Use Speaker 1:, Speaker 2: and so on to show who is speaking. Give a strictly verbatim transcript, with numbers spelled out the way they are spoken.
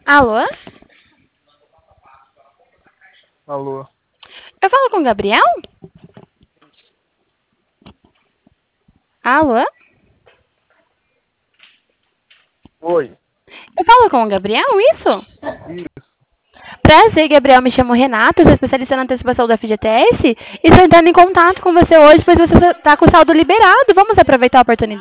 Speaker 1: Alô?
Speaker 2: Alô?
Speaker 1: Eu falo com o Gabriel? Alô?
Speaker 2: Oi.
Speaker 1: Eu falo com o Gabriel, isso?
Speaker 2: Isso.
Speaker 1: Prazer, Gabriel. Me chamo Renato, sou especialista na antecipação do F G T S e estou entrando em contato com você hoje, pois você está com o saldo liberado. Vamos aproveitar a oportunidade?